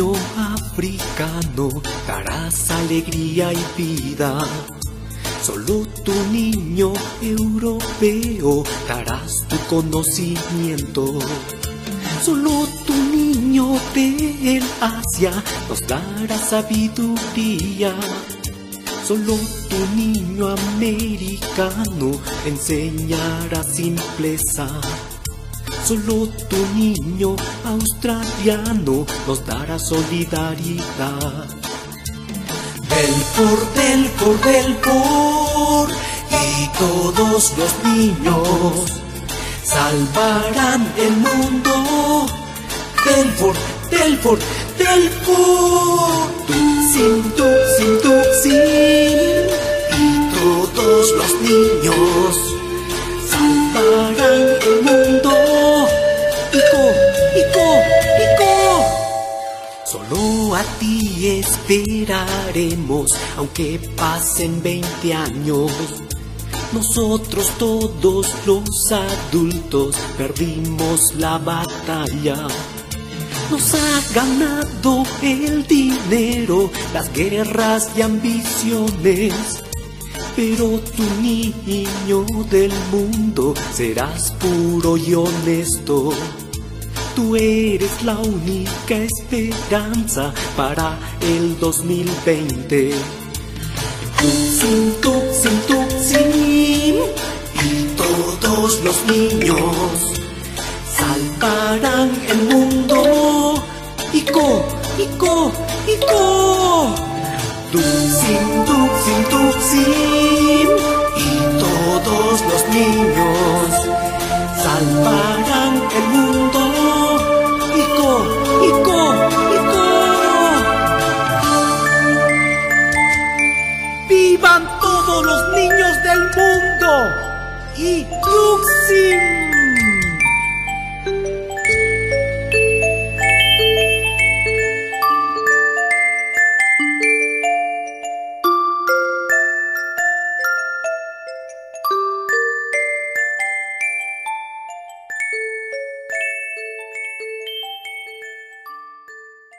niño africano darás alegría y vida. Solo tu niño europeo darás tu conocimiento. Solo tu niño del Asia nos dará sabiduría. Solo tu niño americano enseñará simpleza. Solo tu niño australiano nos dará solidaridad. Belfort, y todos los niños salvarán el mundo. Belfort, Tuxin, y todos los niños salvarán el mundo. Ico. Solo a ti esperaremos, aunque pasen 20 años. Nosotros todos los adultos perdimos la batalla. Nos ha ganado el dinero, las guerras y ambiciones. Pero tu niño del mundo serás puro y honesto. Tú eres la única esperanza para el 2020. Tuxin, y todos los niños salvarán el mundo. Ico. Tuxin, y todos los niños salvarán el mundo. Ico. ¡Vivan todos los niños del mundo! Y Tuxin.